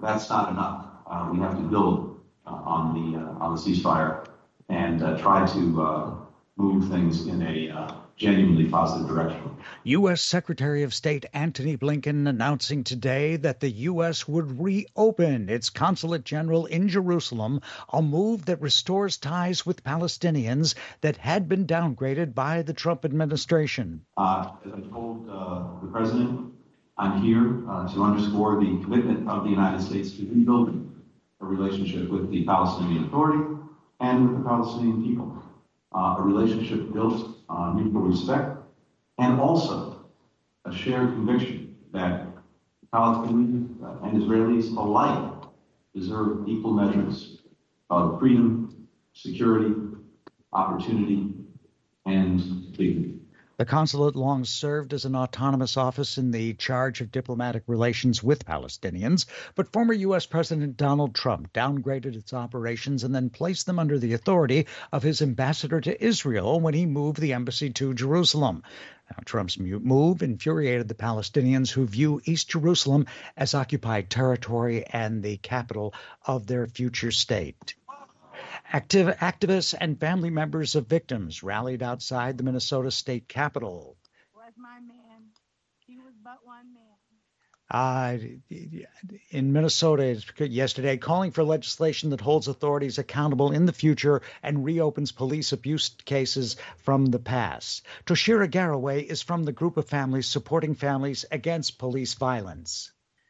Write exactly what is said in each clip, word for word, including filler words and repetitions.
that's not enough. Uh, we have to build uh, on the uh, on the ceasefire and uh, try to uh, move things in a uh, genuinely positive direction. U S. Secretary of State Antony Blinken announcing today that the U S would reopen its consulate general in Jerusalem, a move that restores ties with Palestinians that had been downgraded by the Trump administration. Uh, as I told uh, the president, I'm here uh, to underscore the commitment of the United States to rebuilding a relationship with the Palestinian Authority and with the Palestinian people, uh, a relationship built on mutual respect and also a shared conviction that Palestinians and Israelis alike deserve equal measures of freedom, security, opportunity, and dignity. The consulate long served as an autonomous office in the charge of diplomatic relations with Palestinians, but former U S. President Donald Trump downgraded its operations and then placed them under the authority of his ambassador to Israel when he moved the embassy to Jerusalem. Now, Trump's move infuriated the Palestinians who view East Jerusalem as occupied territory and the capital of their future state. Activ- activists and family members of victims rallied outside the Minnesota state capitol. Was my man. He was but one man. Uh, in Minnesota yesterday, calling for legislation that holds authorities accountable in the future and reopens police abuse cases from the past. Toshira Garraway is from the group of families supporting families against police violence.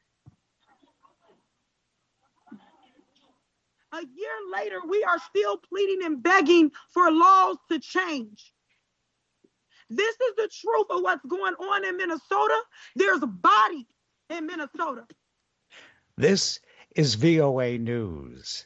A year later, we are still pleading and begging for laws to change. This is the truth of what's going on in Minnesota. There's bodies in Minnesota. This is V O A News.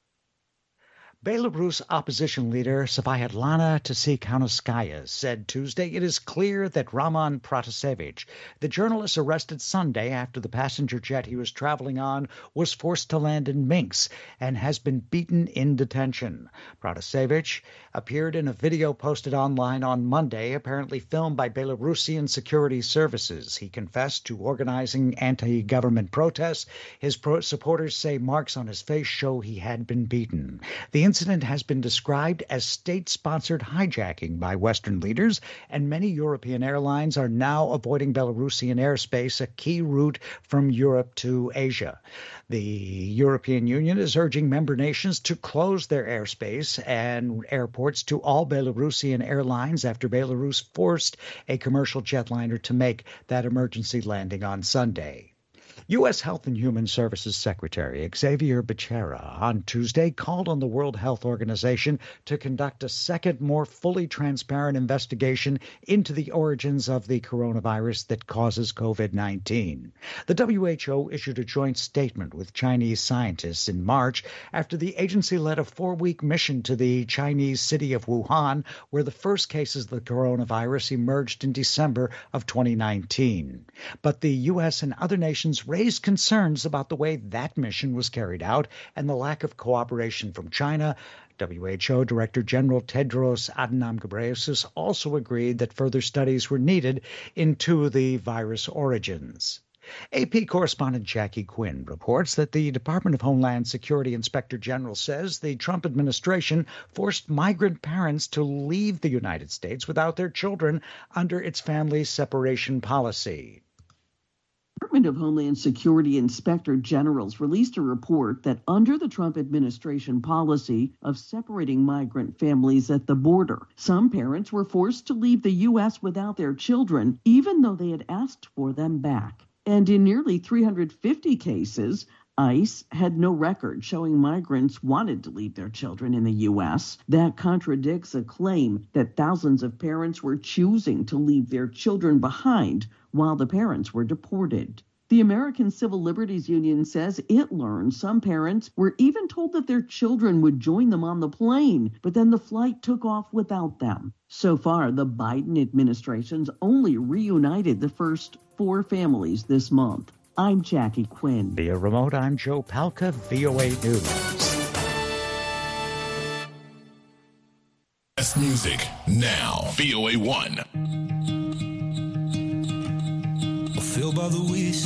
Belarus opposition leader Sviatlana Tsikhanouskaya said Tuesday it is clear that Roman Protasevich, the journalist arrested Sunday after the passenger jet he was traveling on was forced to land in Minsk and has been beaten in detention. Protasevich appeared in a video posted online on Monday, apparently filmed by Belarusian security services. He confessed to organizing anti-government protests. His pro- supporters say marks on his face show he had been beaten. The incident has been described as state-sponsored hijacking by Western leaders, and many European airlines are now avoiding Belarusian airspace, a key route from Europe to Asia. The European Union is urging member nations to close their airspace and airports to all Belarusian airlines after Belarus forced a commercial jetliner to make that emergency landing on Sunday. U S. Health and Human Services Secretary Xavier Becerra on Tuesday called on the World Health Organization to conduct a second, more fully transparent investigation into the origins of the coronavirus that causes COVID nineteen. The W H O issued a joint statement with Chinese scientists in March after the agency led a four-week mission to the Chinese city of Wuhan, where the first cases of the coronavirus emerged in December of twenty nineteen. But the U S and other nations raised concerns about the way that mission was carried out and the lack of cooperation from China. W H O Director General Tedros Adhanom Ghebreyesus also agreed that further studies were needed into the virus origins. A P correspondent Jackie Quinn reports that the Department of Homeland Security Inspector General says the Trump administration forced migrant parents to leave the United States without their children under its family separation policy. Department of Homeland Security Inspector Generals released a report that under the Trump administration policy of separating migrant families at the border, some parents were forced to leave the U S without their children, even though they had asked for them back. And in nearly three hundred fifty cases, ICE had no record showing migrants wanted to leave their children in the U S. That contradicts a claim that thousands of parents were choosing to leave their children behind while the parents were deported. The American Civil Liberties Union says it learned some parents were even told that their children would join them on the plane, but then the flight took off without them. So far, the Biden administration's only reunited the first four families this month. I'm Jackie Quinn. Via remote, I'm Joe Palca, V O A News. Best music now, V O A one. Filled by the wish